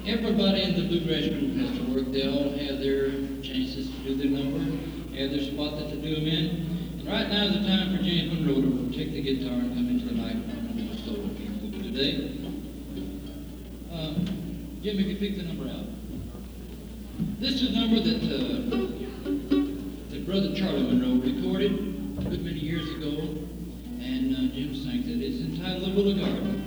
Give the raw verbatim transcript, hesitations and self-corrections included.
everybody in the bluegrass group has to work. They all have their chances to do their number, have their spot that they do them in. And right now is the time for James Monroe to take the guitar and come into the microphone and do a solo here today. Uh, Jim, if you pick the number out. This is a number that, uh, that Brother Charlie Monroe recorded a good many years ago, and uh, Jim sang it. It's entitled The Little Garden.